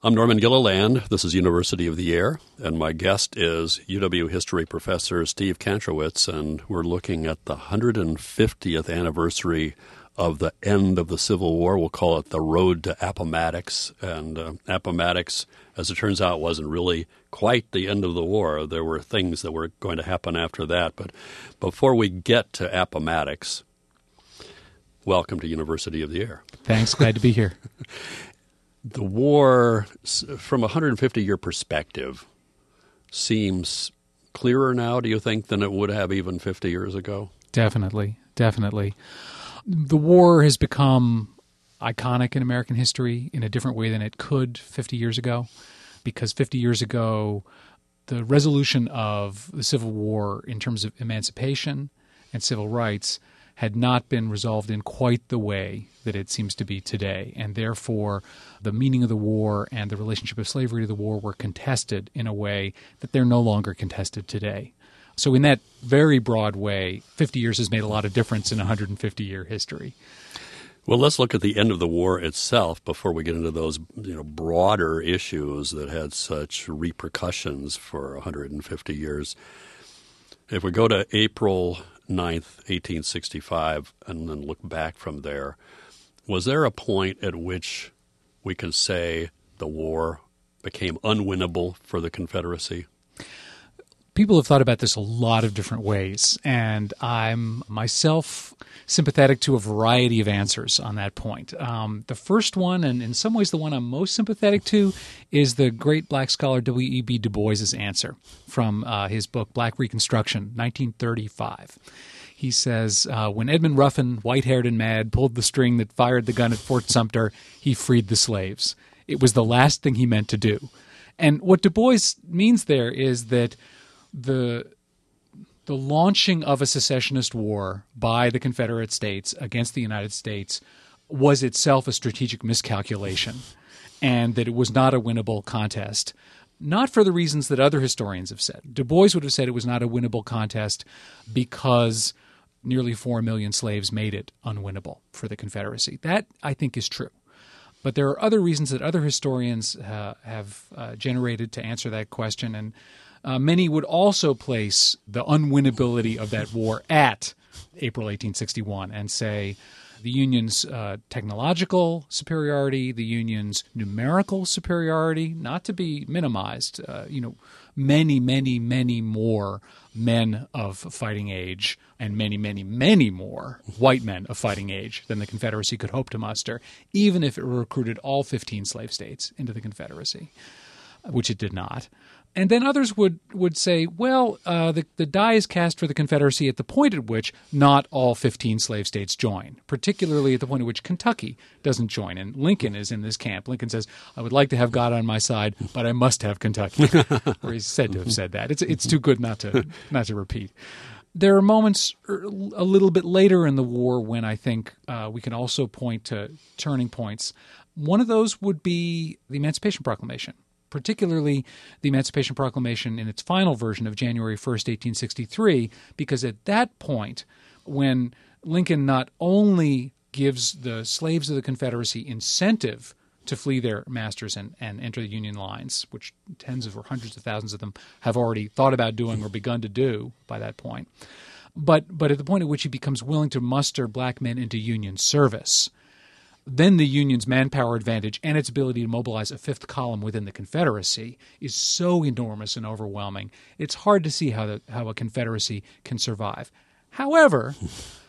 I'm Norman Gilliland. This is University of the Air, and my guest is UW history professor Steve Kantrowitz, and we're looking at the 150th anniversary of the end of the Civil War. We'll call it the Road to Appomattox, and Appomattox, as it turns out, wasn't really quite the end of the war. There were things that were going to happen after that, but before we get to Appomattox, welcome to University of the Air. Thanks. Glad to be here. The war, from a 150-year perspective, seems clearer now, do you think, than it would have even 50 years ago? Definitely. The war has become iconic in American history in a different way than it could 50 years ago, because 50 years ago, the resolution of the Civil War in terms of emancipation and civil rights had not been resolved in quite the way that it seems to be today. And therefore, the meaning of the war and the relationship of slavery to the war were contested in a way that they're no longer contested today. So in that very broad way, 50 years has made a lot of difference in 150-year history. Well, let's look at the end of the war itself before we get into those broader issues that had such repercussions for 150 years. If we go to April 9th, 1865, and then look back from there, was there a point at which we can say the war became unwinnable for the Confederacy? People have thought about this a lot of different ways, and I'm myself sympathetic to a variety of answers on that point. The first one, and in some ways the one I'm most sympathetic to, is the great black scholar W.E.B. Du Bois's answer from his book Black Reconstruction, 1935. He says, when Edmund Ruffin, white-haired and mad, pulled the string that fired the gun at Fort Sumter, he freed the slaves. It was the last thing he meant to do. And what Du Bois means there is that the launching of a secessionist war by the Confederate States against the United States was itself a strategic miscalculation, and that it was not a winnable contest. Not for the reasons that other historians have said. Du Bois would have said it was not a winnable contest because nearly 4 million slaves made it unwinnable for the Confederacy. That, I think, is true. But there are other reasons that other historians have generated to answer that question, and many would also place the unwinnability of that war at April 1861 and say the Union's technological superiority, the Union's numerical superiority, not to be minimized. Many more men of fighting age and many more white men of fighting age than the Confederacy could hope to muster, even if it recruited all 15 slave states into the Confederacy, which it did not. And then others would say, well, the die is cast for the Confederacy at the point at which not all 15 slave states join, particularly at the point at which Kentucky doesn't join. And Lincoln is in this camp. Lincoln says, I would like to have God on my side, but I must have Kentucky. Or he's said to have said that. It's too good not to repeat. There are moments a little bit later in the war when I think we can also point to turning points. One of those would be the Emancipation Proclamation. Particularly the Emancipation Proclamation in its final version of January 1st, 1863, because at that point, when Lincoln not only gives the slaves of the Confederacy incentive to flee their masters and enter the Union lines, which tens of or hundreds of thousands of them have already thought about doing or begun to do by that point, but at the point at which he becomes willing to muster black men into Union service, then the Union's manpower advantage and its ability to mobilize a fifth column within the Confederacy is so enormous and overwhelming. It's hard to see how a Confederacy can survive. However,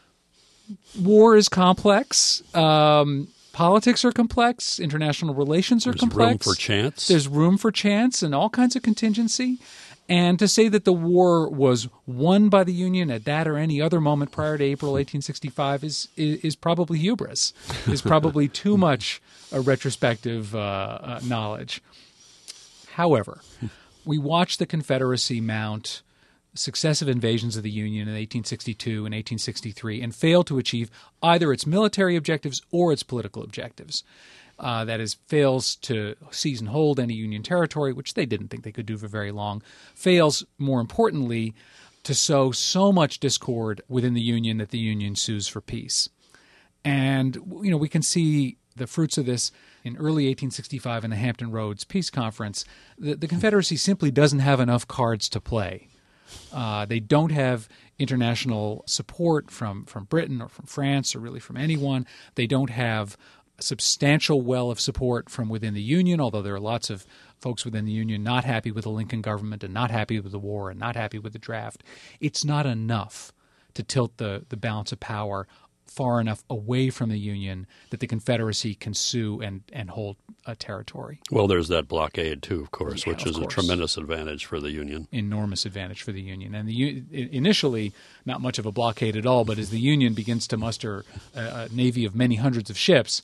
war is complex. Politics are complex. International relations are complex. There's room for chance. There's room for chance and all kinds of contingency. And to say that the war was won by the Union at that or any other moment prior to April 1865 is probably hubris, is probably too much a retrospective knowledge. However, we watched the Confederacy mount successive invasions of the Union in 1862 and 1863 and fail to achieve either its military objectives or its political objectives. That is, fails to seize and hold any Union territory, which they didn't think they could do for very long, fails, more importantly, to sow so much discord within the Union that the Union sues for peace. And, we can see the fruits of this in early 1865 in the Hampton Roads Peace Conference. The Confederacy simply doesn't have enough cards to play. They don't have international support from Britain or from France or really from anyone. They don't have a substantial well of support from within the Union, although there are lots of folks within the Union not happy with the Lincoln government and not happy with the war and not happy with the draft. It's not enough to tilt the balance of power far enough away from the Union that the Confederacy can sue and hold a territory. Well, there's that blockade, too, of course, Yeah, which is a tremendous advantage for the Union. Enormous advantage for the Union. And initially, not much of a blockade at all, but as the Union begins to muster a navy of many hundreds of ships,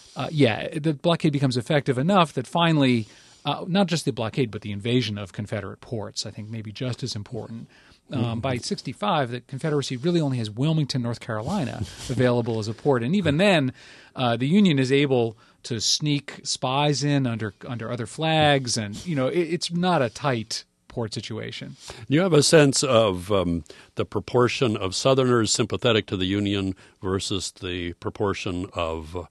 the blockade becomes effective enough that finally, not just the blockade, but the invasion of Confederate ports, I think maybe just as important. By 65, the Confederacy really only has Wilmington, North Carolina, available as a port. And even then, the Union is able to sneak spies in under other flags. And, it's not a tight port situation. You have a sense of the proportion of Southerners sympathetic to the Union versus the proportion of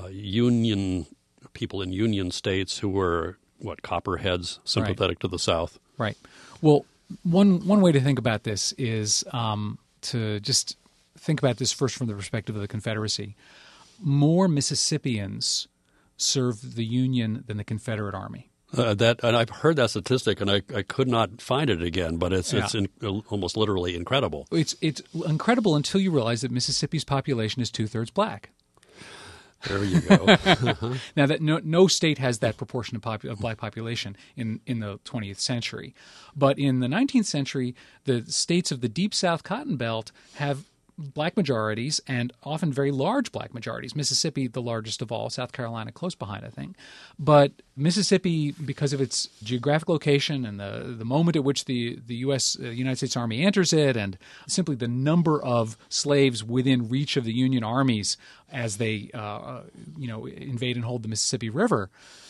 Union people in Union states who were, copperheads, sympathetic to the South? Right. Well, one way to think about this is to just think about this first from the perspective of the Confederacy. More Mississippians served the Union than the Confederate Army. And I've heard that statistic, and I could not find it again, but it's almost literally incredible. It's incredible until you realize that Mississippi's population is 2/3 black. There you go. Now, that no state has that proportion of black population in the 20th century. But in the 19th century, the states of the Deep South Cotton Belt have black majorities and often very large black majorities. Mississippi, the largest of all, South Carolina close behind, I think. But Mississippi, because of its geographic location and the moment at which the United States Army enters it, and simply the number of slaves within reach of the Union armies as they invade and hold the Mississippi River,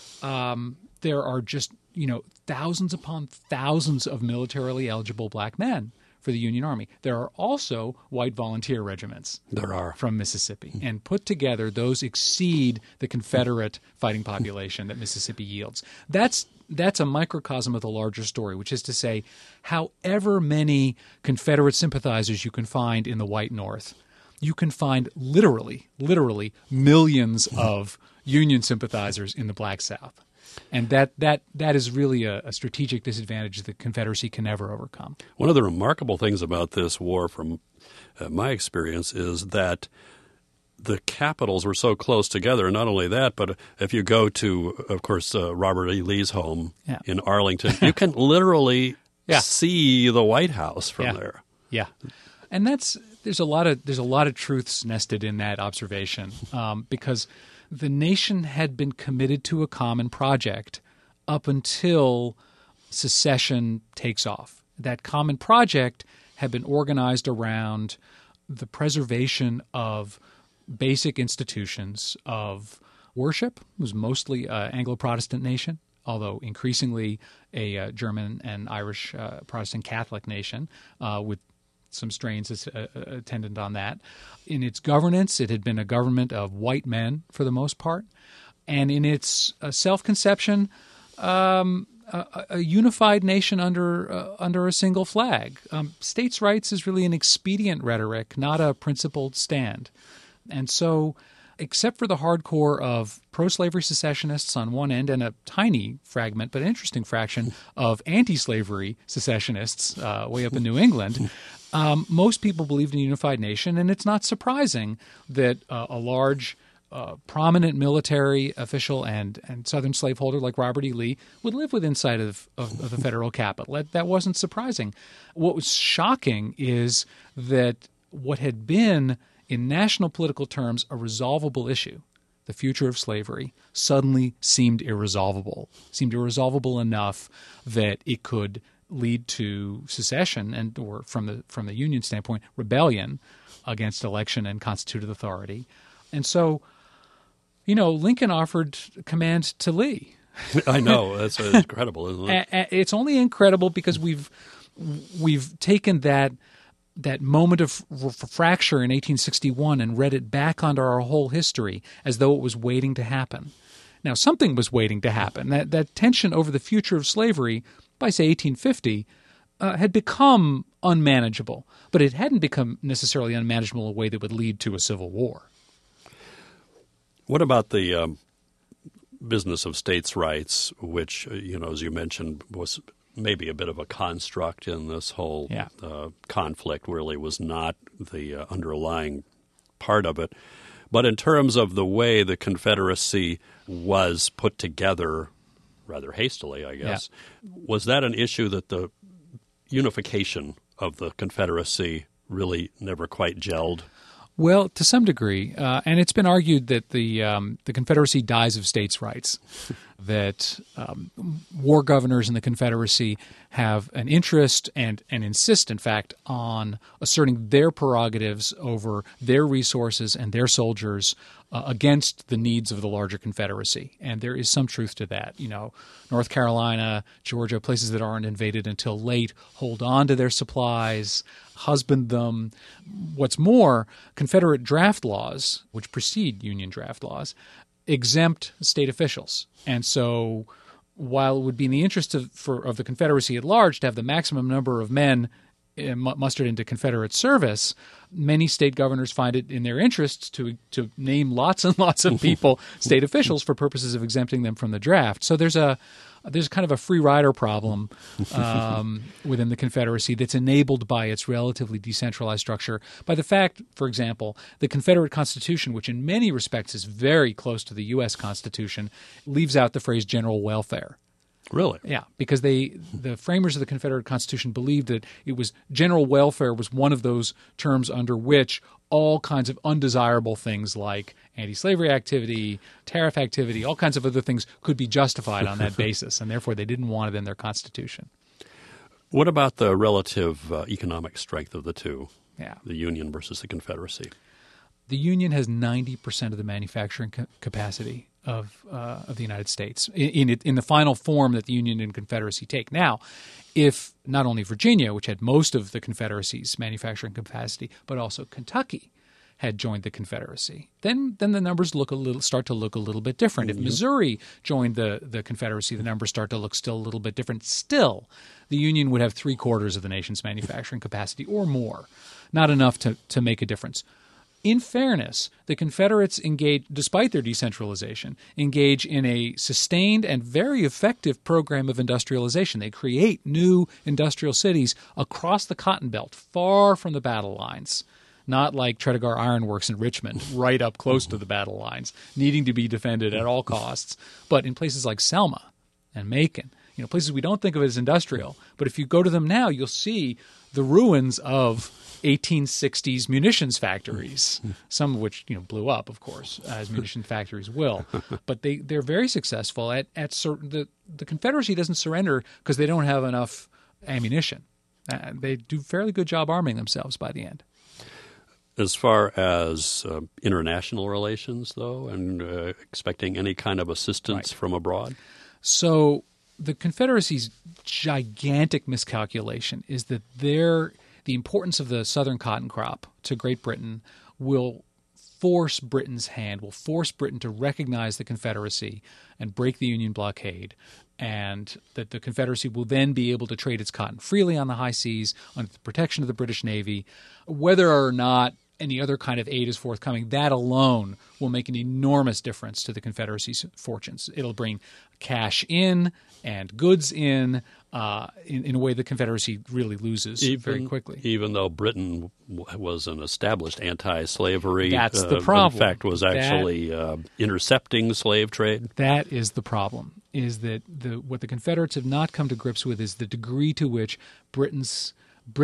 there are just thousands upon thousands of militarily eligible black men for the Union Army. There are also white volunteer regiments. There are. From Mississippi. And put together, those exceed the Confederate fighting population that Mississippi yields. That's a microcosm of the larger story, which is to say, however many Confederate sympathizers you can find in the white North, you can find literally millions of Union sympathizers in the black South. And that is really a strategic disadvantage the Confederacy can never overcome. One of the remarkable things about this war, from my experience, is that the capitals were so close together. And not only that, but if you go to, of course, Robert E. Lee's home in Arlington, you can literally see the White House from there. Yeah, and there's a lot of truths nested in that observation because the nation had been committed to a common project up until secession takes off. That common project had been organized around the preservation of basic institutions of worship. It was mostly an Anglo-Protestant nation, although increasingly a German and Irish Protestant Catholic nation with some strains attendant on that. In its governance, it had been a government of white men for the most part. And in its self-conception, a unified nation under a single flag. States' rights is really an expedient rhetoric, not a principled stand. And so, except for the hardcore of pro-slavery secessionists on one end and a tiny fragment, but interesting fraction, of anti-slavery secessionists way up in New England, most people believed in a unified nation, and it's not surprising that a large, prominent military official and Southern slaveholder like Robert E. Lee would live within sight of the federal capital. That wasn't surprising. What was shocking is that what had been, in national political terms, a resolvable issue, the future of slavery, suddenly seemed irresolvable enough that it could lead to secession or from the Union standpoint, rebellion against election and constituted authority. And so, Lincoln offered command to Lee. I know. That's incredible, isn't it? It's only incredible because we've taken that that moment of fracture in 1861 and read it back onto our whole history as though it was waiting to happen. Now, something was waiting to happen. That tension over the future of slavery by, say, 1850 had become unmanageable, but it hadn't become necessarily unmanageable in a way that would lead to a civil war. What about the business of states' rights, which, as you mentioned, was maybe a bit of a construct in this whole conflict, really was not the underlying part of it. But in terms of the way the Confederacy was put together rather hastily, I guess, was that an issue that the unification of the Confederacy really never quite gelled? Well, to some degree, and it's been argued that the Confederacy dies of states' rights, that war governors in the Confederacy have an interest and insist, in fact, on asserting their prerogatives over their resources and their soldiers against the needs of the larger Confederacy. And there is some truth to that. North Carolina, Georgia, places that aren't invaded until late, hold on to their supplies, husband them. What's more, Confederate draft laws, which precede Union draft laws, exempt state officials. And so while it would be in the interest of the Confederacy at large to have the maximum number of men mustered into Confederate service, many state governors find it in their interests to name lots and lots of people state officials for purposes of exempting them from the draft. So there's kind of a free rider problem within the Confederacy that's enabled by its relatively decentralized structure, by the fact, for example, the Confederate Constitution, which in many respects is very close to the U.S. Constitution, leaves out the phrase general welfare. Really? Yeah, because the framers of the Confederate Constitution believed that it was general welfare was one of those terms under which all kinds of undesirable things like anti-slavery activity, tariff activity, all kinds of other things could be justified on that basis, and therefore they didn't want it in their Constitution. What about the relative economic strength of the two, the Union versus the Confederacy? The Union has 90% of the manufacturing capacity of the United States in the final form that the Union and Confederacy take. Now, if not only Virginia, which had most of the Confederacy's manufacturing capacity, but also Kentucky had joined the Confederacy, then the numbers start to look a little bit different. If Missouri joined the Confederacy, the numbers start to look still a little bit different. Still, the Union would have 3/4 of the nation's manufacturing capacity or more, not enough to make a difference. In fairness, the Confederates despite their decentralization, engage in a sustained and very effective program of industrialization. They create new industrial cities across the Cotton Belt, far from the battle lines, not like Tredegar Iron Works in Richmond, right up close to the battle lines, needing to be defended at all costs, but in places like Selma and Macon, places we don't think of as industrial. But if you go to them now, you'll see the ruins of 1860s munitions factories, some of which blew up, of course, as munition factories will. But they're very successful at certain. The Confederacy doesn't surrender because they don't have enough ammunition. They do a fairly good job arming themselves by the end. As far as international relations, though, and expecting any kind of assistance from abroad? So the Confederacy's gigantic miscalculation is that the importance of the southern cotton crop to Great Britain will force Britain's hand, will force Britain to recognize the Confederacy and break the Union blockade, and that the Confederacy will then be able to trade its cotton freely on the high seas under the protection of the British Navy. Whether or not any other kind of aid is forthcoming, that alone will make an enormous difference to the Confederacy's fortunes. It'll bring cash in and goods in a way the Confederacy really loses very quickly. Even though Britain was an established anti-slavery, that's the problem. In fact, was actually intercepting slave trade. That is the problem, is that what the Confederates have not come to grips with is the degree to which Britons'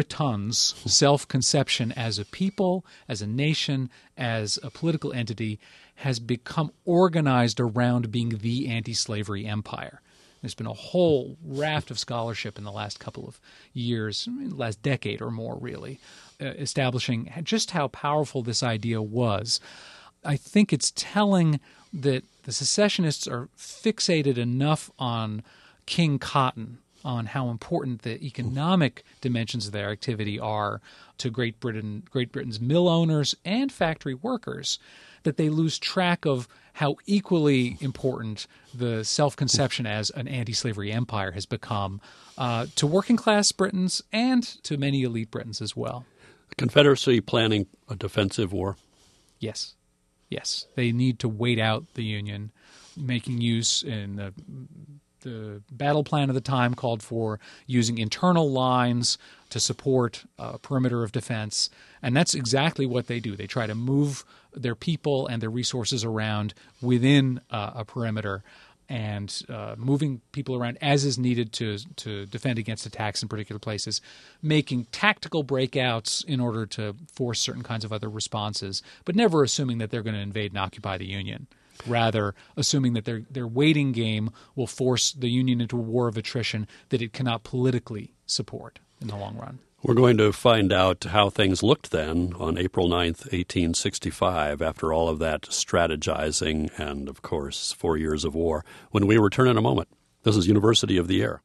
self-conception as a people, as a nation, as a political entity has become organized around being the anti-slavery empire. There's been a whole raft of scholarship in the last couple of years, last decade or more really, establishing just how powerful this idea was. I think it's telling that the secessionists are fixated enough on King Cotton on how important the economic dimensions of their activity are to Great Britain's mill owners and factory workers, that they lose track of how equally important the self-conception as an anti-slavery empire has become to working-class Britons and to many elite Britons as well. The Confederacy planning a defensive war? Yes. Yes. They need to wait out the Union, making use in the battle plan of the time called for using internal lines to support a perimeter of defense. And that's exactly what they do. They try to move their people and their resources around within a perimeter, and moving people around as is needed to defend against attacks in particular places, making tactical breakouts in order to force certain kinds of other responses, but never assuming that they're going to invade and occupy the Union. Rather, assuming that their waiting game will force the Union into a war of attrition that it cannot politically support in the long run. We're going to find out how things looked then on April 9th, 1865, after all of that strategizing and, of course, 4 years of war, when we return in a moment. This is University of the Air.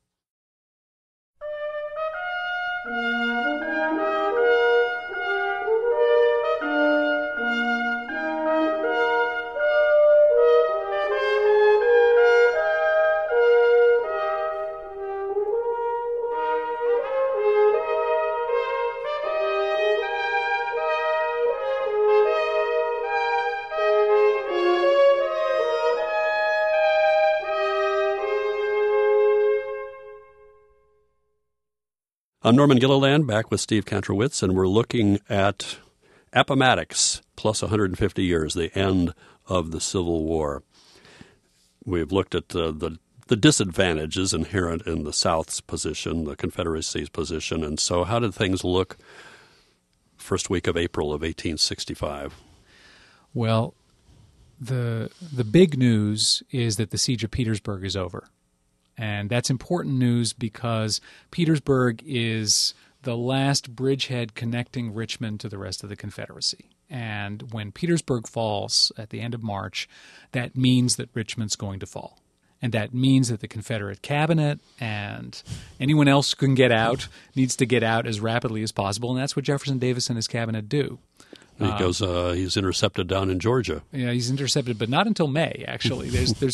I'm Norman Gilliland, back with Steve Kantrowitz, and we're looking at Appomattox, plus 150 years, the end of the Civil War. We've looked at the disadvantages inherent in the South's position, the Confederacy's position, and so how did things look first week of April of 1865? Well, the big news is that the Siege of Petersburg is over. And that's important news because Petersburg is the last bridgehead connecting Richmond to the rest of the Confederacy. And when Petersburg falls at the end of March, that means that Richmond's going to fall. And that means that the Confederate cabinet and anyone else who can get out needs to get out as rapidly as possible. And that's what Jefferson Davis and his cabinet do. He's intercepted down in Georgia. Yeah, he's intercepted, but not until May. Actually,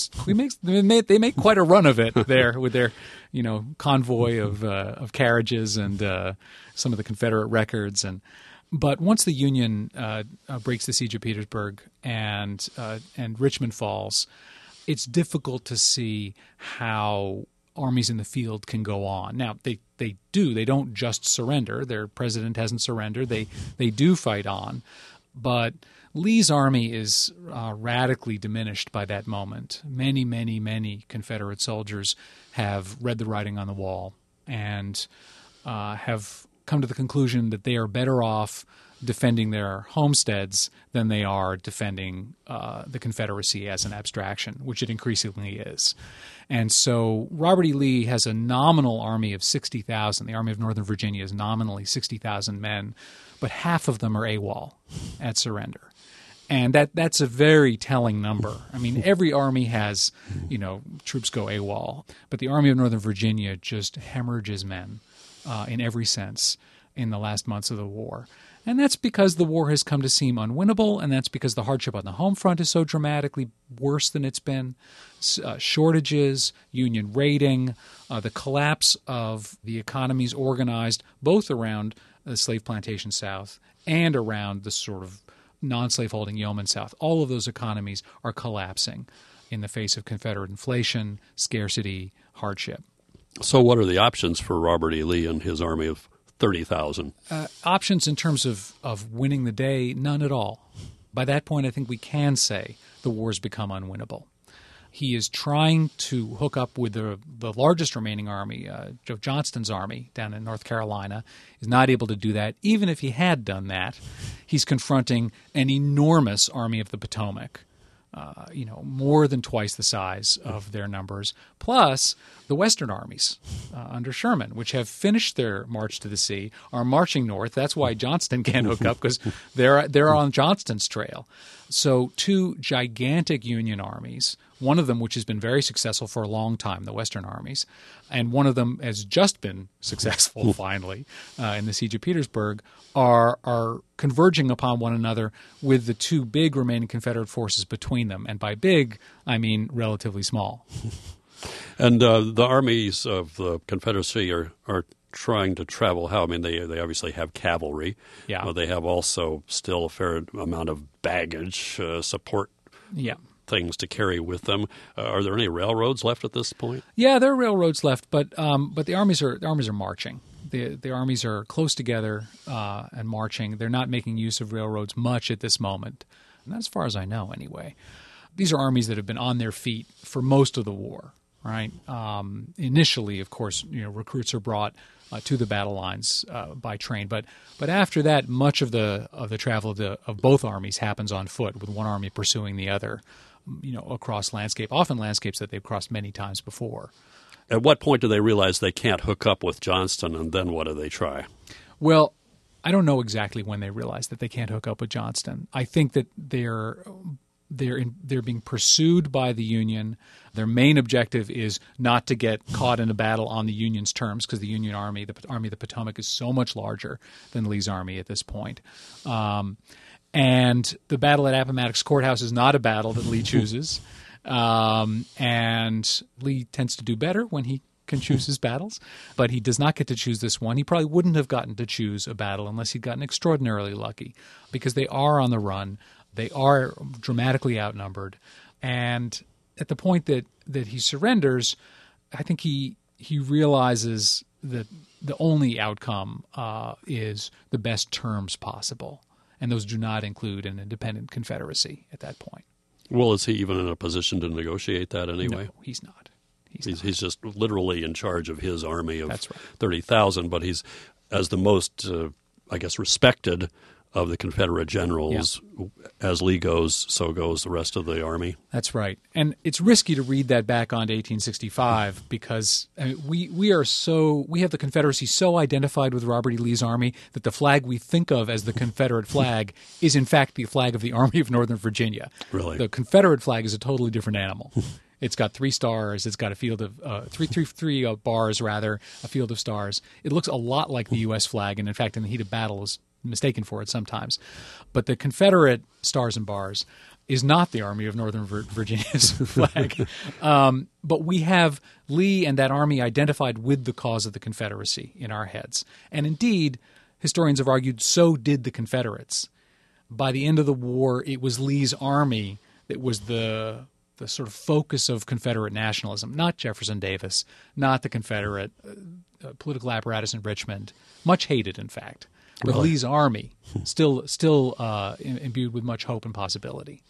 they make quite a run of it there with their, convoy of carriages and some of the Confederate records. But once the Union breaks the Siege of Petersburg and Richmond falls, it's difficult to see how armies in the field can go on. Now, they do. They don't just surrender. Their president hasn't surrendered. They do fight on. But Lee's army is radically diminished by that moment. Many, many, many Confederate soldiers have read the writing on the wall and have come to the conclusion that they are better off defending their homesteads than they are defending the Confederacy as an abstraction, which it increasingly is. And so Robert E. Lee has a nominal army of 60,000. The Army of Northern Virginia is nominally 60,000 men, but half of them are AWOL at surrender. And that's a very telling number. I mean, every army has, troops go AWOL, but the Army of Northern Virginia just hemorrhages men in every sense in the last months of the war. And that's because the war has come to seem unwinnable, and that's because the hardship on the home front is so dramatically worse than it's been. Shortages, Union raiding, the collapse of the economies organized both around the slave plantation South and around the sort of non-slaveholding yeoman South. All of those economies are collapsing in the face of Confederate inflation, scarcity, hardship. So what are the options for Robert E. Lee and his army of 30,000? Options in terms of winning the day, none at all. By that point, I think we can say the war's become unwinnable. He is trying to hook up with the largest remaining army, Joe Johnston's army down in North Carolina. He's not able to do that. Even if he had done that, he's confronting an enormous Army of the Potomac, more than twice the size of their numbers, plus the Western armies under Sherman, which have finished their march to the sea, are marching north. That's why Johnston can't hook up, because they're on Johnston's trail. So two gigantic Union armies one of them which has been very successful for a long time, the Western armies, and one of them has just been successful finally in the Siege of Petersburg, are converging upon one another with the two big remaining Confederate forces between them. And by big, I mean relatively small. And the armies of the Confederacy are trying to travel how? I mean, they obviously have cavalry. Yeah. They have also still a fair amount of baggage, support things to carry with them. Are there any railroads left at this point? Yeah, there are railroads left, but the armies are marching. The armies are close together and marching. They're not making use of railroads much at this moment, and as far as I know, anyway. These are armies that have been on their feet for most of the war. Right. Initially, of course, recruits are brought to the battle lines by train, but after that, much of the travel of both armies happens on foot, with one army pursuing the other, across landscape, often landscapes that they've crossed many times before. At what point do they realize they can't hook up with Johnston, and then what do they try? Well, I don't know exactly when they realize that they can't hook up with Johnston. I think that they're being pursued by the Union. Their main objective is not to get caught in a battle on the Union's terms, because the Union Army, the Army of the Potomac, is so much larger than Lee's army at this point. And the battle at Appomattox Courthouse is not a battle that Lee chooses. And Lee tends to do better when he can choose his battles, but he does not get to choose this one. He probably wouldn't have gotten to choose a battle unless he'd gotten extraordinarily lucky, because they are on the run. They are dramatically outnumbered. And at the point that he surrenders, I think he realizes that the only outcome is the best terms possible. And those do not include an independent Confederacy at that point. Well, is he even in a position to negotiate that anyway? No, he's not. He's just literally in charge of his army of That's right. 30,000, but he's, as the most, respected of the Confederate generals. As Lee goes, so goes the rest of the army. That's right. And it's risky to read that back onto 1865 because we have the Confederacy so identified with Robert E. Lee's army that the flag we think of as the Confederate flag is in fact the flag of the Army of Northern Virginia. Really? The Confederate flag is a totally different animal. It's got 3 stars. It's got a field of three bars, rather, a field of stars. It looks a lot like the U.S. flag, and in fact, in the heat of battle, is mistaken for it sometimes. But the Confederate stars and bars is not the Army of Northern Virginia's flag. But we have Lee and that army identified with the cause of the Confederacy in our heads. And indeed, historians have argued so did the Confederates. By the end of the war, it was Lee's army that was the sort of focus of Confederate nationalism, not Jefferson Davis, not the Confederate political apparatus in Richmond, much hated, in fact. But Really? Lee's army, still imbued with much hope and possibility.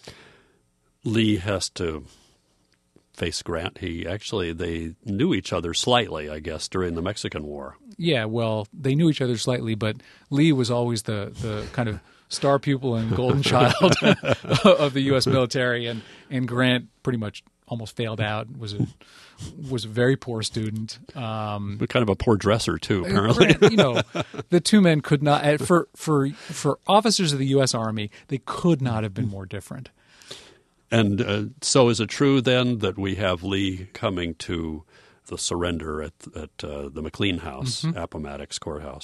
Lee has to face Grant. They knew each other slightly, I guess, during the Mexican War. Yeah, well, they knew each other slightly, but Lee was always the kind of star pupil and golden child of the U.S. military, and Grant pretty much almost failed out, was a very poor student. But kind of a poor dresser, too, apparently. Grant, the two men could not, for officers of the U.S. Army, they could not have been more different. And so is it true, then, that we have Lee coming to the surrender at the McLean House, Appomattox Courthouse,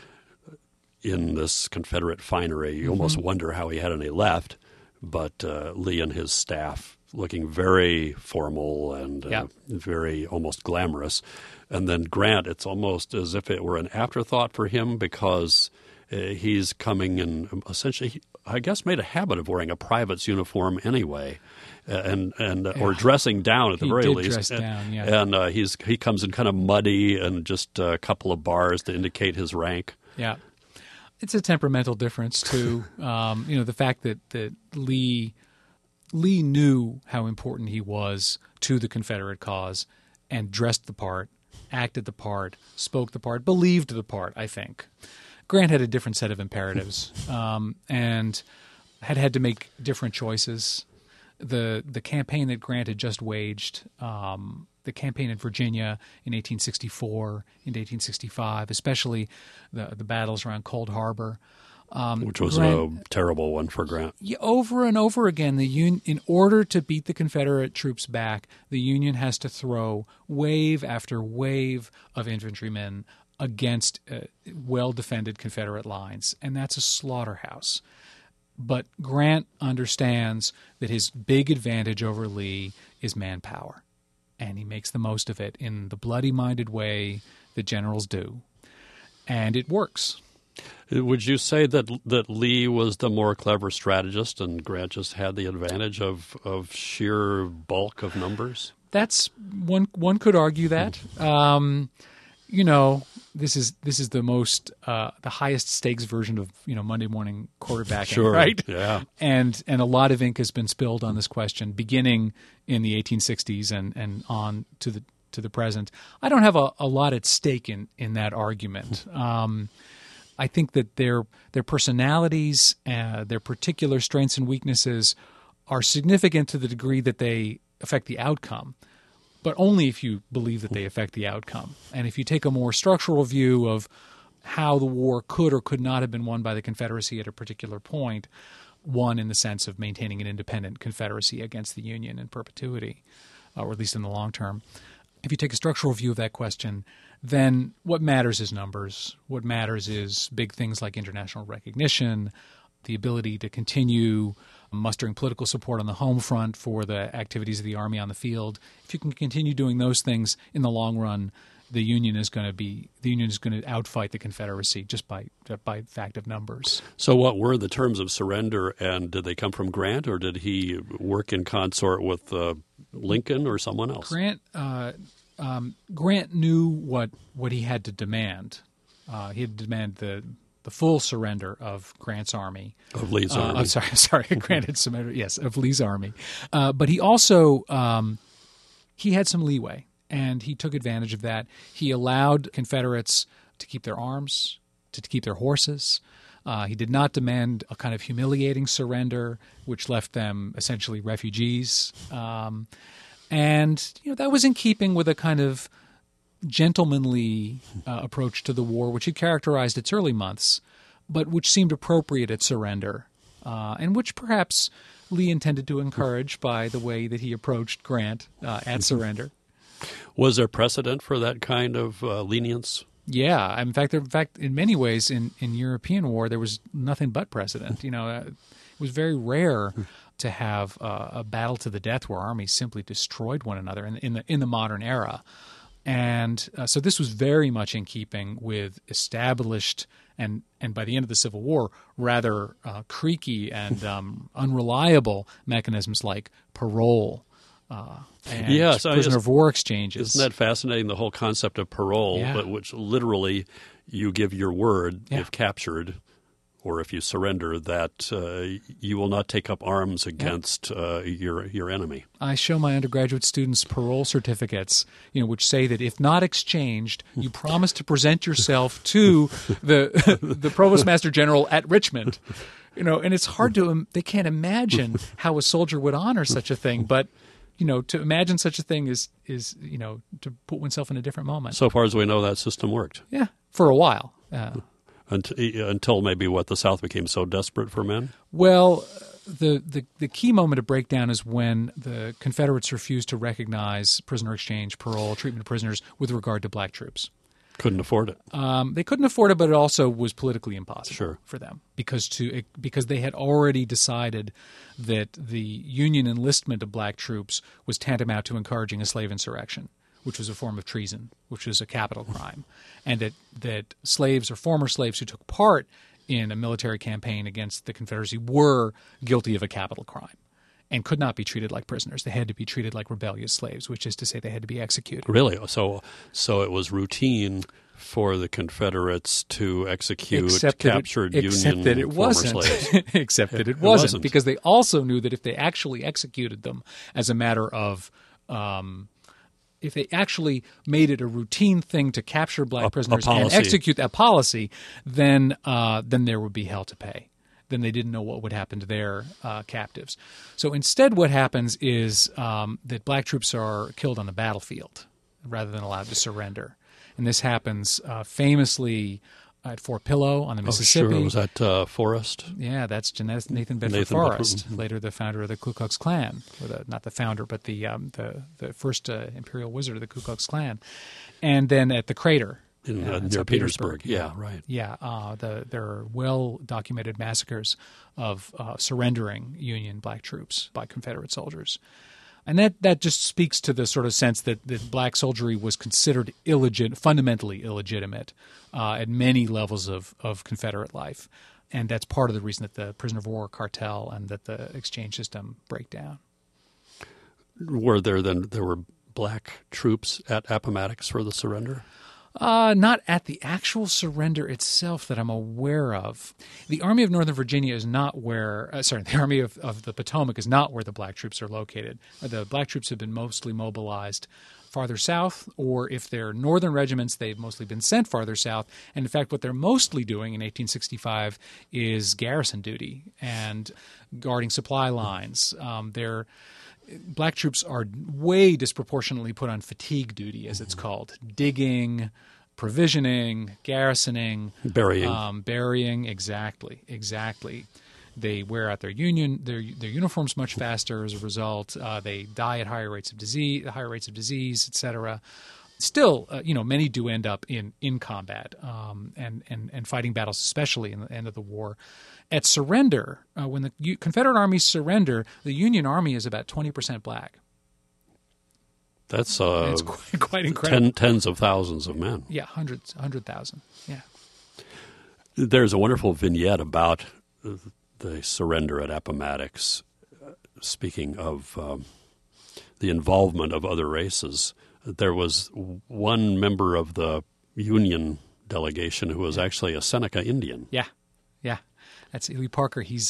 in this Confederate finery? You almost wonder how he had any left, but Lee and his staff looking very formal and very almost glamorous. And then Grant, it's almost as if it were an afterthought for him, because he's coming and essentially, I guess, made a habit of wearing a private's uniform anyway, or dressing down at the very least. Dress down, yeah. And he comes in kind of muddy and just a couple of bars to indicate his rank. Yeah. It's a temperamental difference, too. The fact that Lee knew how important he was to the Confederate cause and dressed the part, acted the part, spoke the part, believed the part, I think. Grant had a different set of imperatives and had to make different choices. The campaign that Grant had just waged, the campaign in Virginia in 1864 and 1865, especially the battles around Cold Harbor, Which was a terrible one for Grant. Over and over again, in order to beat the Confederate troops back, the Union has to throw wave after wave of infantrymen against well-defended Confederate lines, and that's a slaughterhouse. But Grant understands that his big advantage over Lee is manpower, and he makes the most of it in the bloody-minded way that generals do, and it works. Would you say that Lee was the more clever strategist and Grant just had the advantage of sheer bulk of numbers? That's one could argue that. This is the most the highest stakes version of Monday morning quarterbacking, sure, right? Yeah, and a lot of ink has been spilled on this question, beginning in the 1860s and on to the present. I don't have a lot at stake in that argument. I think that their personalities, their particular strengths and weaknesses are significant to the degree that they affect the outcome, but only if you believe that they affect the outcome. And if you take a more structural view of how the war could or could not have been won by the Confederacy at a particular point, one in the sense of maintaining an independent Confederacy against the Union in perpetuity, or at least in the long term. If you take a structural view of that question, then what matters is numbers. What matters is big things like international recognition, the ability to continue mustering political support on the home front for the activities of the Army on the field. If you can continue doing those things in the long run, the Union is going to outfight the Confederacy just by fact of numbers. So what were the terms of surrender, and did they come from Grant, or did he work in consort with Lincoln or someone else? Grant knew what he had to demand. He had to demand the full surrender of Grant's army. Of Lee's army. I'm sorry. Grant had surrender, yes, of Lee's army. But he also he had some leeway, and he took advantage of that. He allowed Confederates to keep their arms, to keep their horses. He did not demand a kind of humiliating surrender, which left them essentially refugees. And that was in keeping with a kind of gentlemanly approach to the war, which had characterized its early months, but which seemed appropriate at surrender, and which perhaps Lee intended to encourage by the way that he approached Grant at surrender. Was there precedent for that kind of lenience? Yeah. In fact, in many ways, in European war, there was nothing but precedent. It was very rare to have a battle to the death where armies simply destroyed one another in the modern era. And so this was very much in keeping with established and by the end of the Civil War, rather creaky and unreliable mechanisms like parole and prisoner of war exchanges. Isn't that fascinating, the whole concept of parole, Yeah. which literally you give your word Yeah. if captured or if you surrender that you will not take up arms against your enemy. I show my undergraduate students parole certificates, which say that if not exchanged, you promise to present yourself to the Provost Master General at Richmond. And it's hard they can't imagine how a soldier would honor such a thing, but to imagine such a thing is to put oneself in a different moment. So far as we know, that system worked. Yeah, for a while. Until maybe the South became so desperate for men? Well, the key moment of breakdown is when the Confederates refused to recognize prisoner exchange, parole, treatment of prisoners with regard to black troops. Couldn't afford it. They couldn't afford it, but it also was politically impossible Sure. for them because they had already decided that the Union enlistment of black troops was tantamount to encouraging a slave insurrection, which was a form of treason, which was a capital crime, and that slaves or former slaves who took part in a military campaign against the Confederacy were guilty of a capital crime and could not be treated like prisoners. They had to be treated like rebellious slaves, which is to say they had to be executed. Really? So it was routine for the Confederates to execute captured Union former slaves. Except that it wasn't, because they also knew that if they actually executed them as a matter of if they actually made it a routine thing to capture black prisoners and execute that policy, then there would be hell to pay. Then they didn't know what would happen to their captives. So instead what happens is that black troops are killed on the battlefield rather than allowed to surrender. And this happens famously at Fort Pillow on the Mississippi. Oh, sure. Was that Forrest? Yeah, that's Nathan Bedford Forrest, later the founder of the Ku Klux Klan, or not the founder, but the first imperial wizard of the Ku Klux Klan. And then at the Crater. Near Petersburg. Yeah, right. Yeah, there are well-documented massacres of surrendering Union black troops by Confederate soldiers. And that just speaks to the sort of sense that black soldiery was considered fundamentally illegitimate at many levels of Confederate life. And that's part of the reason that the prisoner of war cartel and that the exchange system break down. There were black troops at Appomattox for the surrender? Not at the actual surrender itself that I'm aware of. The Army of Northern Virginia is not where the Army of the Potomac is not where the black troops are located. The black troops have been mostly mobilized farther south, or if they're northern regiments, they've mostly been sent farther south. And in fact, what they're mostly doing in 1865 is garrison duty and guarding supply lines. Black troops are way disproportionately put on fatigue duty, as it's called, digging, provisioning, garrisoning, burying. Exactly. They wear out their uniforms much faster as a result. They die at higher rates of disease, etc. Still, many do end up in combat and fighting battles, especially in the end of the war. At surrender, when the Confederate armies surrender, the Union Army is about 20% black. It's quite incredible. Tens of thousands of men. Yeah, 100,000. Yeah. There's a wonderful vignette about the surrender at Appomattox. Speaking of the involvement of other races, there was one member of the Union delegation who was actually a Seneca Indian. Yeah. That's Ely Parker. He's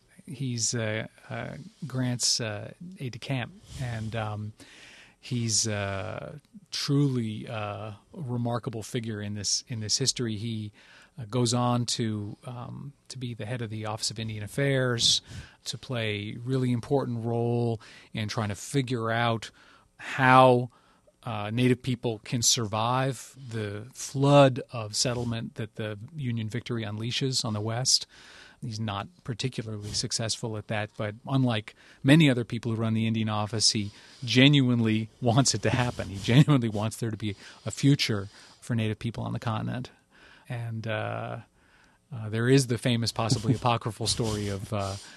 Grant's aide de camp, and he's truly a remarkable figure in this history. He goes on to be the head of the Office of Indian Affairs, to play a really important role in trying to figure out how Native people can survive the flood of settlement that the Union victory unleashes on the West. He's not particularly successful at that, but unlike many other people who run the Indian office, he genuinely wants it to happen. He genuinely wants there to be a future for Native people on the continent. And there is the famous, possibly apocryphal story of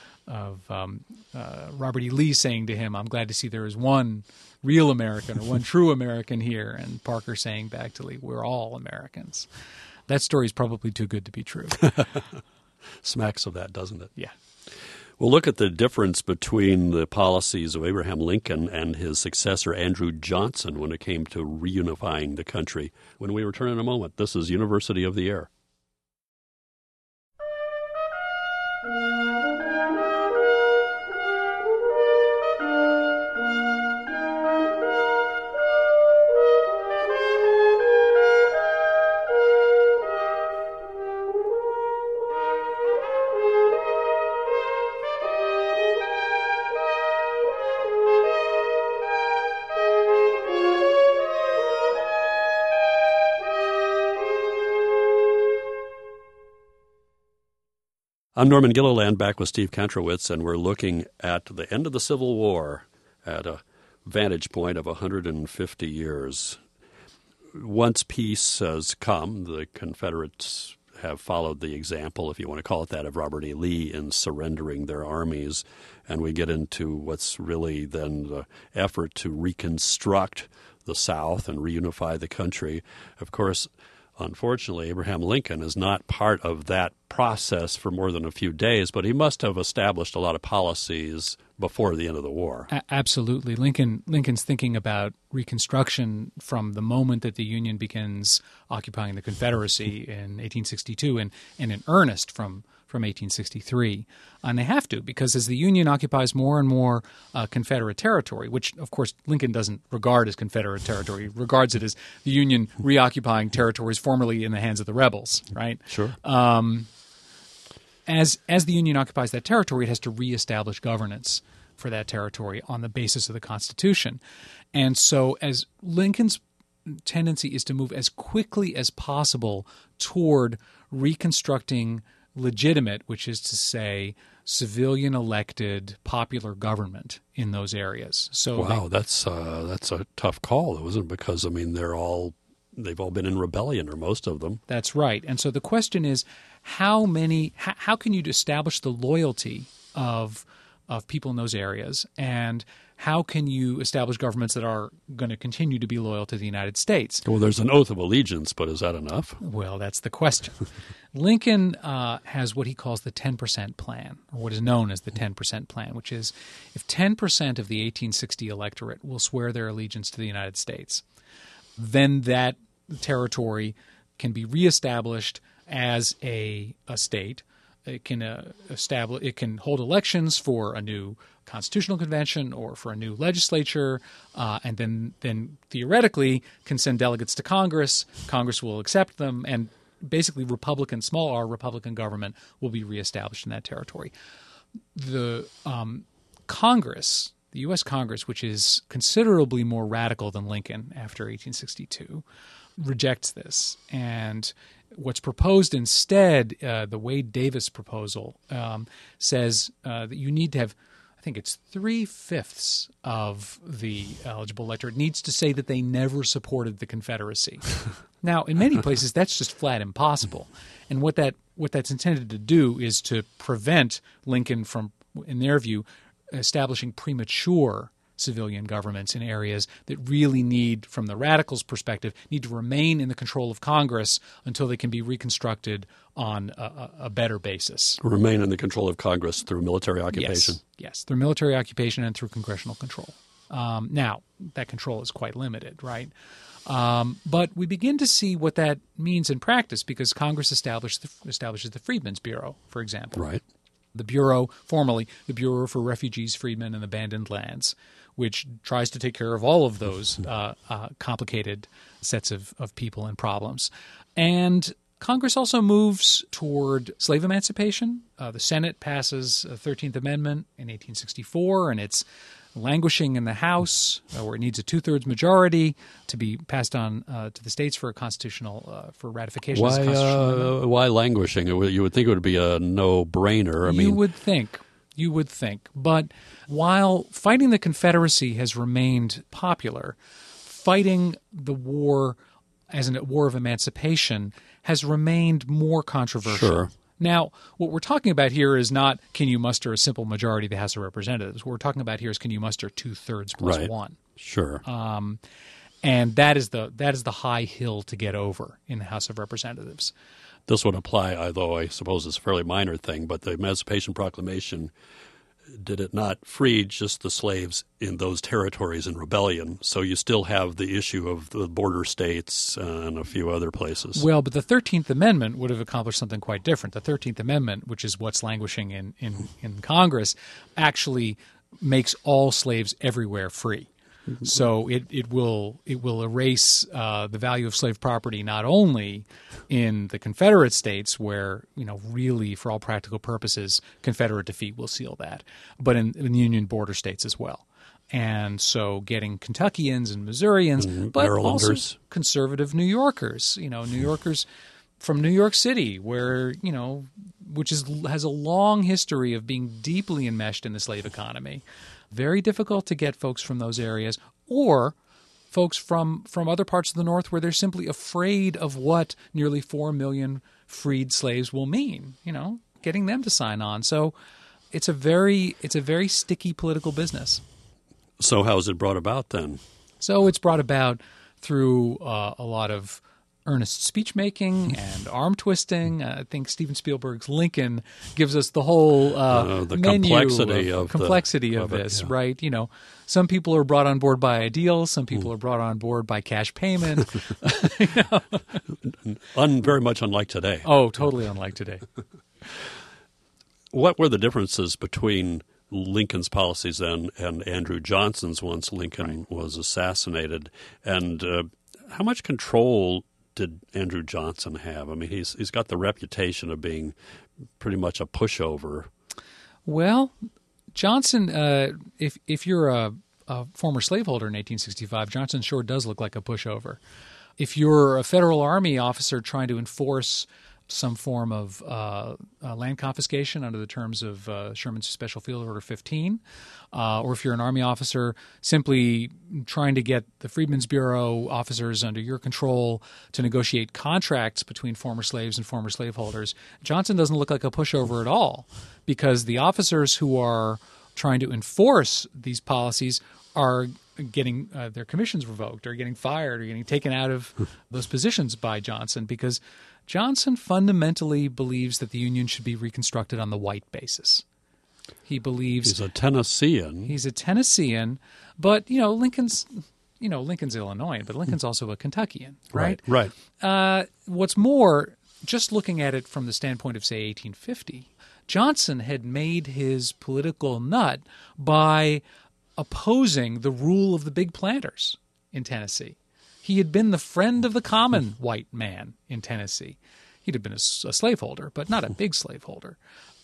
Robert E. Lee saying to him, "I'm glad to see there is one real American or one true American here," and Parker saying back to Lee, "We're all Americans." That story is probably too good to be true. Smacks of that, doesn't it? Yeah. We'll look at the difference between the policies of Abraham Lincoln and his successor, Andrew Johnson, when it came to reunifying the country. When we return in a moment, this is University of the Air. I'm Norman Gilliland, back with Steve Kantrowitz, and we're looking at the end of the Civil War at a vantage point of 150 years. Once peace has come, the Confederates have followed the example, if you want to call it that, of Robert E. Lee in surrendering their armies, and we get into what's really then the effort to reconstruct the South and reunify the country. Of course, unfortunately, Abraham Lincoln is not part of that process for more than a few days, but he must have established a lot of policies before the end of the war. Absolutely. Lincoln's thinking about Reconstruction from the moment that the Union begins occupying the Confederacy in 1862 and in earnest from 1863. And they have to, because as the Union occupies more and more Confederate territory, which, of course, Lincoln doesn't regard as Confederate territory, he regards it as the Union reoccupying territories formerly in the hands of the rebels, right? Sure. As the Union occupies that territory, it has to reestablish governance for that territory on the basis of the Constitution. And so as Lincoln's tendency is to move as quickly as possible toward reconstructing legitimate, which is to say civilian elected popular government in those areas. So wow, that's a tough call, though, isn't it? Because, I mean, they've all been in rebellion, or most of them. That's right. And so the question is, how can you establish the loyalty of people in those areas, and how can you establish governments that are going to continue to be loyal to the United States? Well, there's an oath of allegiance, but is that enough? Well, that's the question. Lincoln has what he calls the 10% plan, or what is known as the 10% plan, which is if 10% of the 1860 electorate will swear their allegiance to the United States, then that territory can be reestablished as a state. It can it can hold elections for a new constitutional convention or for a new legislature, and then theoretically can send delegates to Congress. Congress will accept them, and basically small r Republican government will be reestablished in that territory. The Congress, the U.S. Congress, which is considerably more radical than Lincoln after 1862, rejects this. And what's proposed instead, the Wade Davis proposal, says that you need to have, I think it's 3/5 of the eligible electorate needs to say that they never supported the Confederacy. Now, in many places, that's just flat impossible. And what that's intended to do is to prevent Lincoln from, in their view, establishing premature civilian governments in areas that really need, from the radicals' perspective, need to remain in the control of Congress until they can be reconstructed on a better basis. Remain in the control of Congress through military occupation? Yes, through military occupation and through congressional control. Now, that control is quite limited, right? But we begin to see what that means in practice because Congress establishes the Freedmen's Bureau, for example. Right. The Bureau, formerly the Bureau for Refugees, Freedmen, and Abandoned Lands, which tries to take care of all of those complicated sets of people and problems. And Congress also moves toward slave emancipation. The Senate passes the 13th Amendment in 1864, and it's languishing in the House, where it needs a 2/3 majority to be passed on to the states for a constitutional for ratification. Why languishing? You would think it would be a no-brainer. You would think. But while fighting the Confederacy has remained popular, fighting the war as a war of emancipation has remained more controversial. Sure. Now, what we're talking about here is not can you muster a simple majority of the House of Representatives. What we're talking about here is can you muster 2/3 plus one. Sure. And that is the high hill to get over in the House of Representatives. This would apply, although I suppose it's a fairly minor thing, but the Emancipation Proclamation, did it not free just the slaves in those territories in rebellion? So you still have the issue of the border states and a few other places. Well, but the 13th Amendment would have accomplished something quite different. The 13th Amendment, which is what's languishing in Congress, actually makes all slaves everywhere free. So it will erase the value of slave property not only in the Confederate states where, really for all practical purposes, Confederate defeat will seal that, but in Union border states as well. And so getting Kentuckians and Missourians, but Marylanders, also conservative New Yorkers, New Yorkers from New York City where, which has a long history of being deeply enmeshed in the slave economy. Very difficult to get folks from those areas or folks from other parts of the North where they're simply afraid of what nearly 4 million freed slaves will mean, getting them to sign on. So it's a very sticky political business. So how is it brought about then? So it's brought about through a lot of earnest speech-making and arm-twisting. I think Steven Spielberg's Lincoln gives us the whole the complexity of this, yeah. Right? Some people are brought on board by ideals. Some people are brought on board by cash payment. Very much unlike today. Oh, totally unlike today. What were the differences between Lincoln's policies then and Andrew Johnson's once Lincoln was assassinated? And how much control did Andrew Johnson have? I mean, he's got the reputation of being pretty much a pushover. Well, Johnson, if you're a former slaveholder in 1865, Johnson sure does look like a pushover. If you're a Federal Army officer trying to enforce some form of land confiscation under the terms of Sherman's Special Field Order 15, or if you're an Army officer, simply trying to get the Freedmen's Bureau officers under your control to negotiate contracts between former slaves and former slaveholders. Johnson doesn't look like a pushover at all, because the officers who are trying to enforce these policies are getting their commissions revoked or getting fired or getting taken out of those positions by Johnson, because Johnson fundamentally believes that the Union should be reconstructed on the white basis. He believes he's a Tennessean. He's a Tennessean, but Lincoln's Illinoisan, but Lincoln's also a Kentuckian, right? Right. What's more, just looking at it from the standpoint of, say, 1850, Johnson had made his political nut by opposing the rule of the big planters in Tennessee. He had been the friend of the common white man in Tennessee. He'd have been a slaveholder, but not a big slaveholder.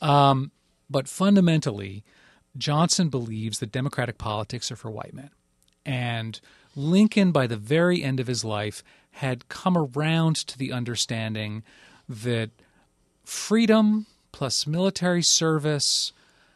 But fundamentally, Johnson believes that democratic politics are for white men. And Lincoln, by the very end of his life, had come around to the understanding that freedom plus military service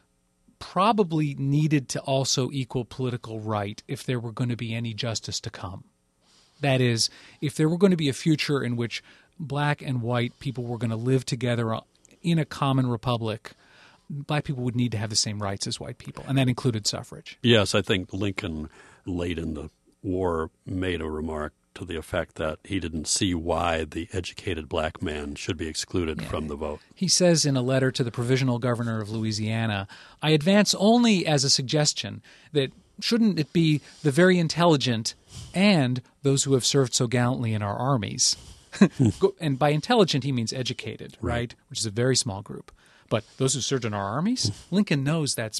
probably needed to also equal political right if there were going to be any justice to come. That is, if there were going to be a future in which black and white people were going to live together in a common republic, black people would need to have the same rights as white people, and that included suffrage. Yes, I think Lincoln, late in the war, made a remark to the effect that he didn't see why the educated black man should be excluded from the vote. He says in a letter to the provisional governor of Louisiana, "I advance only as a suggestion that shouldn't it be the very intelligent and those who have served so gallantly in our armies?" And by intelligent, he means educated, right? Which is a very small group. But those who served in our armies, Lincoln knows that's,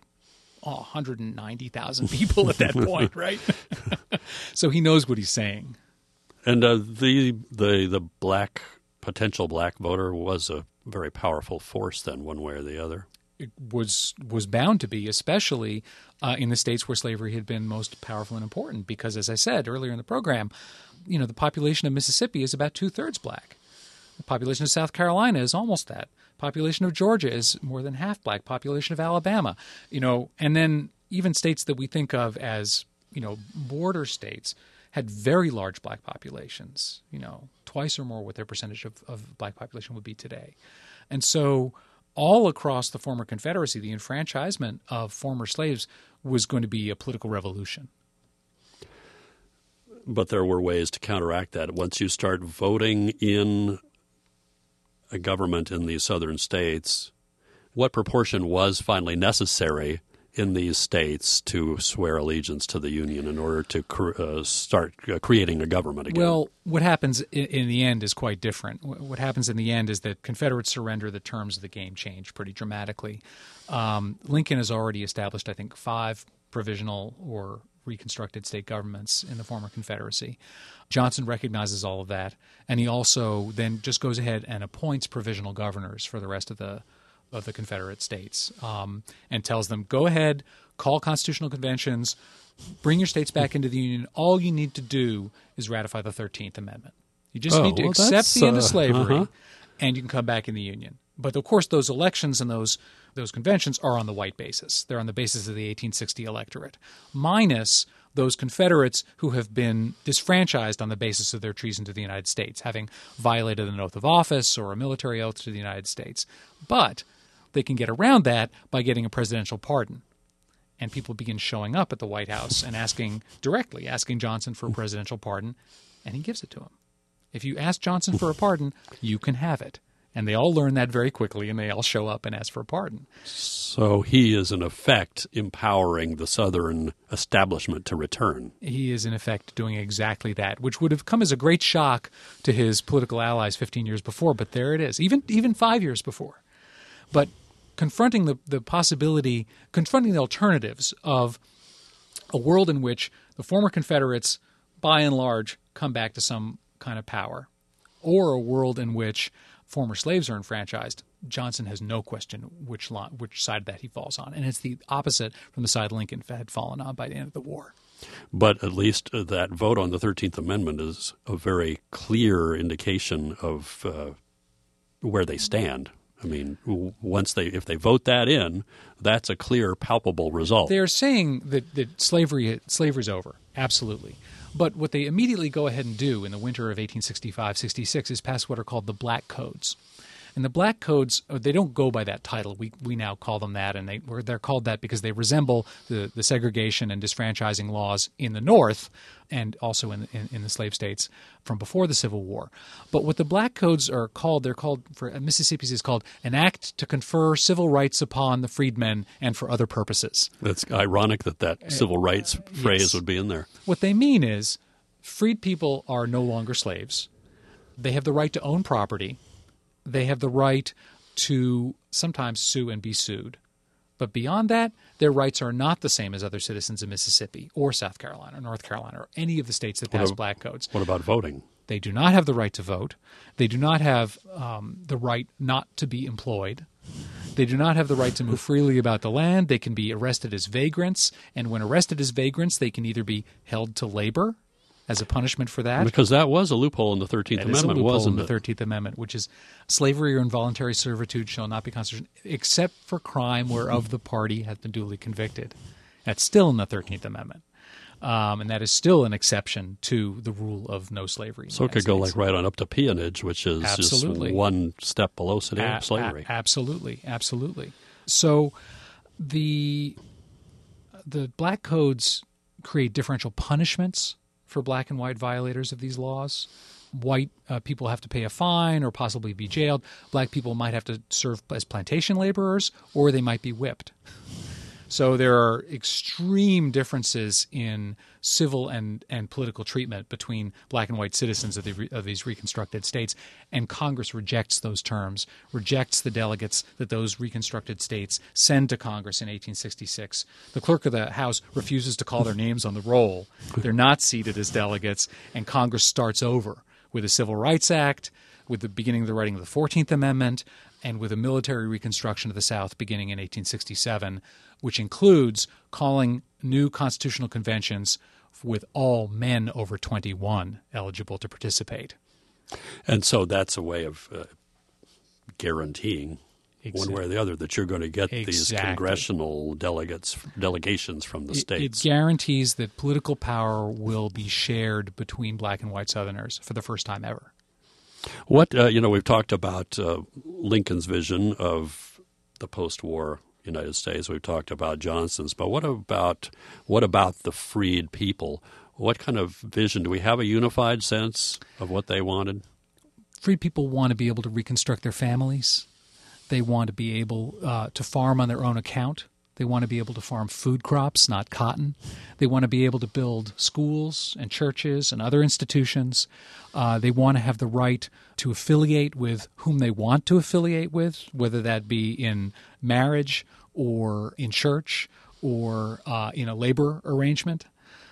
190,000 people at that point, right? So he knows what he's saying. And the potential black voter was a very powerful force then, one way or the other. It was bound to be, especially in the states where slavery had been most powerful and important, because, as I said earlier in the program, the population of Mississippi is about 2/3 black. The population of South Carolina is almost that. Population of Georgia is more than half black. Population of Alabama, and then even states that we think of as, border states had very large black populations, twice or more what their percentage of black population would be today. And so all across the former Confederacy, the enfranchisement of former slaves was going to be a political revolution. But there were ways to counteract that. Once you start voting in a government in these southern states, what proportion was finally necessary in these states to swear allegiance to the Union in order to start creating a government again? Well, what happens in the end is quite different. What happens in the end is that Confederates surrender, the terms of the game change pretty dramatically. Lincoln has already established, I think, 5 provisional or reconstructed state governments in the former Confederacy. Johnson recognizes all of that, and he also then just goes ahead and appoints provisional governors for the rest of the Confederate states, and tells them, go ahead, call constitutional conventions, bring your states back into the Union. All you need to do is ratify the 13th Amendment. You just need to accept the end of slavery, and you can come back in the Union. But, of course, those elections and those conventions are on the white basis. They're on the basis of the 1860 electorate, minus those Confederates who have been disfranchised on the basis of their treason to the United States, having violated an oath of office or a military oath to the United States. But they can get around that by getting a presidential pardon. And people begin showing up at the White House and asking Johnson for a presidential pardon, and he gives it to him. If you ask Johnson for a pardon, you can have it. And they all learn that very quickly, and they all show up and ask for a pardon. So he is, in effect, empowering the Southern establishment to return. He is, in effect, doing exactly that, which would have come as a great shock to his political allies 15 years before, but there it is, even 5 years before. But confronting the alternatives of a world in which the former Confederates, by and large, come back to some kind of power, or a world in which former slaves are enfranchised, Johnson has no question which side of that he falls on. And it's the opposite from the side Lincoln had fallen on by the end of the war. But at least that vote on the 13th Amendment is a very clear indication of where they stand. I mean, if they vote that in, that's a clear, palpable result. They're saying that slavery's over, absolutely. But what they immediately go ahead and do in the winter of 1865-66 is pass what are called the Black Codes. And the Black Codes, they don't go by that title. We now call them that, and they're called that because they resemble the segregation and disfranchising laws in the North and also in the slave states from before the Civil War. But what the Black Codes are called, for Mississippi's is called an act to confer civil rights upon the freedmen and for other purposes. It's ironic that civil rights phrase would be in there. What they mean is freed people are no longer slaves. They have the right to own property. They have the right to sometimes sue and be sued. But beyond that, their rights are not the same as other citizens of Mississippi or South Carolina or North Carolina or any of the states that pass Black Codes. What about voting? They do not have the right to vote. They do not have the right not to be employed. They do not have the right to move freely about the land. They can be arrested as vagrants. And when arrested as vagrants, they can either be held to labor as a punishment for that. Because that was a loophole in the 13th Amendment, wasn't it? In the 13th Amendment, which is slavery or involuntary servitude shall not be constitutional except for crime whereof the party hath been duly convicted. That's still in the 13th Amendment. And that is still an exception to the rule of no slavery. So it could go like right on up to peonage, which is just one step below slavery. Absolutely. So the Black Codes create differential punishments for black and white violators of these laws. White people have to pay a fine or possibly be jailed. Black people might have to serve as plantation laborers or they might be whipped. So there are extreme differences in civil and political treatment between black and white citizens of these reconstructed states, and Congress rejects those terms, rejects the delegates that those reconstructed states send to Congress in 1866. The clerk of the House refuses to call their names on the roll. They're not seated as delegates, and Congress starts over with the Civil Rights Act, with the beginning of the writing of the 14th Amendment, and with a military reconstruction of the South beginning in 1867, which includes calling new constitutional conventions with all men over 21 eligible to participate. And so that's a way of guaranteeing one way or the other that you're going to get these congressional delegations from the states. It guarantees that political power will be shared between black and white Southerners for the first time ever. What we've talked about Lincoln's vision of the post-war United States. We've talked about Johnson's, but what about the freed people? What kind of vision? Do we have a unified sense of what they wanted? Freed people want to be able to reconstruct their families. They want to be able to farm on their own account. They want to be able to farm food crops, not cotton. They want to be able to build schools and churches and other institutions. They want to have the right to affiliate with whom they want to affiliate with, whether that be in marriage or in church or in a labor arrangement.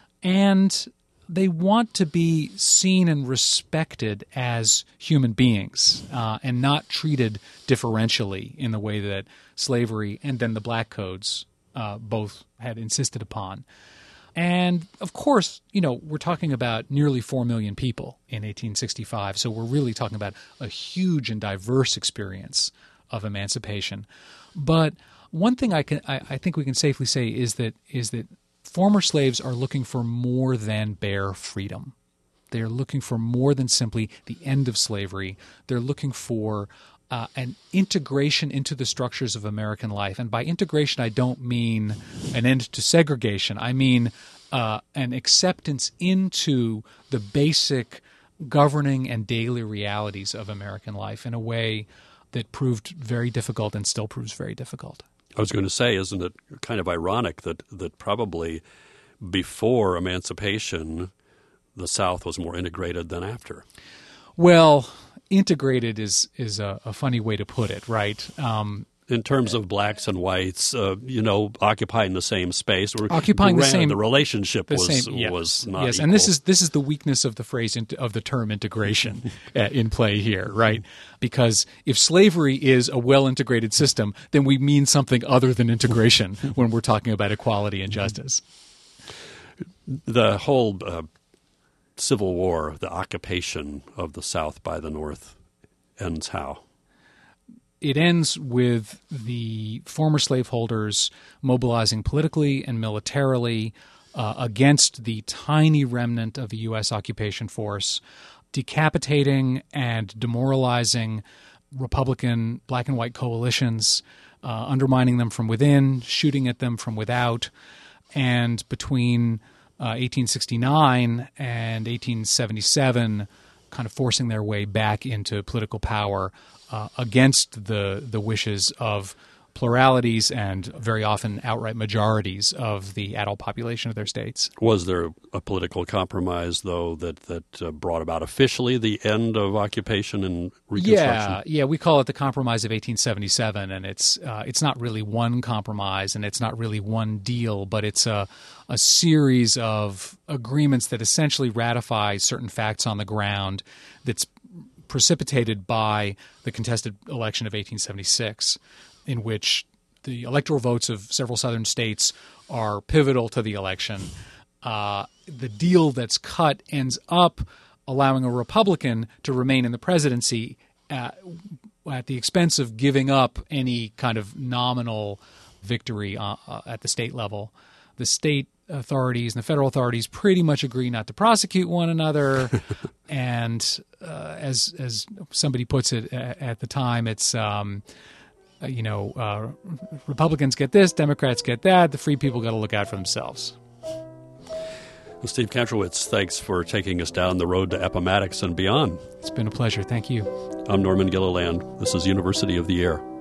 And they want to be seen and respected as human beings and not treated differentially in the way that slavery and then the Black Codes both had insisted upon. And, of course, we're talking about nearly 4 million people in 1865, so we're really talking about a huge and diverse experience of emancipation. But one thing I think we can safely say is that former slaves are looking for more than bare freedom. They are looking for more than simply the end of slavery. They're looking for an integration into the structures of American life. And by integration, I don't mean an end to segregation. I mean an acceptance into the basic governing and daily realities of American life in a way that proved very difficult and still proves very difficult. I was going to say, isn't it kind of ironic that probably before emancipation, the South was more integrated than after? Well, integrated is a funny way to put it, right? In terms of blacks and whites, occupying the same space, the relationship was not yes, equal. And this is the weakness of the phrase of the term integration in play here, right? Because if slavery is a well-integrated system, then we mean something other than integration when we're talking about equality and justice. The whole Civil War, the occupation of the South by the North, ends how? it ends with the former slaveholders mobilizing politically and militarily against the tiny remnant of the U.S. occupation force, decapitating and demoralizing Republican black and white coalitions, undermining them from within, shooting at them from without. And between 1869 and 1877, kind of forcing their way back into political power against the wishes of pluralities and very often outright majorities of the adult population of their states. Was there a political compromise, though, that brought about officially the end of occupation and Reconstruction? Yeah, we call it the Compromise of 1877, and it's not really one compromise and it's not really one deal, but it's a series of agreements that essentially ratify certain facts on the ground that's precipitated by the contested election of 1876, in which the electoral votes of several southern states are pivotal to the election. The deal that's cut ends up allowing a Republican to remain in the presidency at the expense of giving up any kind of nominal victory at the state level. The state authorities and the federal authorities pretty much agree not to prosecute one another. And as somebody puts it at the time, it's Republicans get this, Democrats get that. The free people got to look out for themselves. Well, Steve Kantrowitz, thanks for taking us down the road to Appomattox and beyond. It's been a pleasure. Thank you. I'm Norman Gilliland. This is University of the Air.